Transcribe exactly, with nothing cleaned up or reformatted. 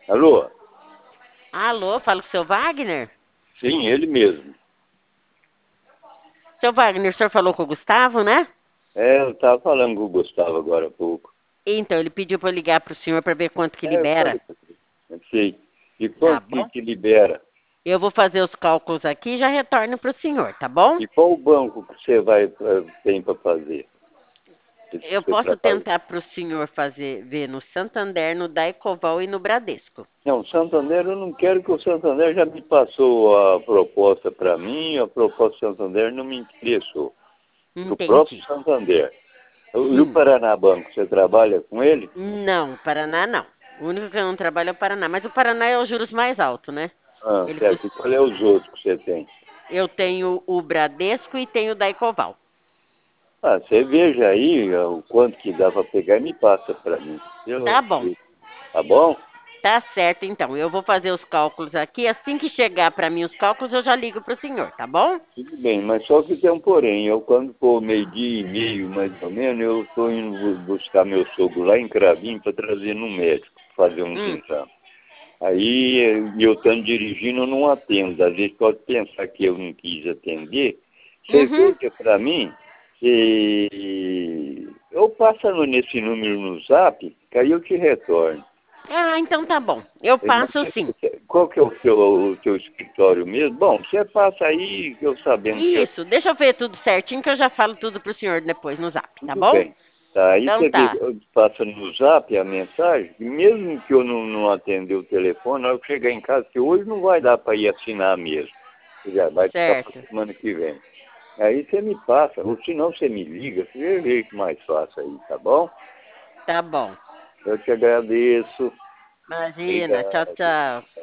Alô? Alô, falo com o seu Wagner? Sim, ele mesmo. Seu Wagner, o senhor falou com o Gustavo, né? É, eu estava falando com o Gustavo agora há pouco. Então, ele pediu para eu ligar para o senhor para ver quanto que É, eu libera. falei com ele. Eu sei. E Tá quanto que, bom? que libera? Eu vou fazer os cálculos aqui e já retorno para o senhor, tá bom? E qual o banco que você vai eh, tem para fazer? Que Eu você posso trabalha? tentar para o senhor fazer, ver no Santander, no Daicoval e no Bradesco. Não, Santander, eu não quero que o Santander já me passou a proposta para mim, a proposta do Santander não me interessou. O próprio Entendi. Santander. E o Sim. Paraná Banco, você trabalha com ele? Não, Paraná não. O único que eu não trabalho é o Paraná. Mas o Paraná é os juros mais altos, né? Ah, Ele certo. E cus- qual é os outros que você tem? Eu tenho o Bradesco e tenho o Daicoval. Ah, você veja aí ah, o quanto que dá para pegar e me passa para mim. Tá Eu, bom. tá bom? Tá certo, então. Eu vou fazer os cálculos aqui. Assim que chegar para mim os cálculos, eu já ligo para o senhor, tá bom? Tudo bem, mas só que tem um porém. Eu, quando for meio-dia e meio, mais ou menos, eu estou indo bu- buscar meu sogro lá em Cravinho para trazer no médico, fazer uns Hum. exames. Aí, eh, eu estando dirigindo, eu não atendo. Às vezes pode pensar que eu não quis atender. Você Uhum. veja para mim, e eu passo no- nesse número no zap, que aí eu te retorno. Ah, então tá bom. Eu Eh, Mas passo você- sim. você- qual que é o seu, o seu escritório mesmo? Bom, você passa aí, eu sabendo que eu... Isso, deixa eu ver tudo certinho que eu já falo tudo pro senhor depois no zap, tá Tudo bom? bem. Tá, aí Então você vê, tá. passa no zap a mensagem, e mesmo que eu não, não atender o telefone, na hora que eu chegar em casa, que hoje não vai dar para ir assinar mesmo. Já vai ficar para Certo. semana que vem. Aí você me passa, ou se não você me liga, você vê que mais fácil aí, tá bom? Tá bom. Eu te agradeço. Imagina. Tchau, Obrigado. tchau.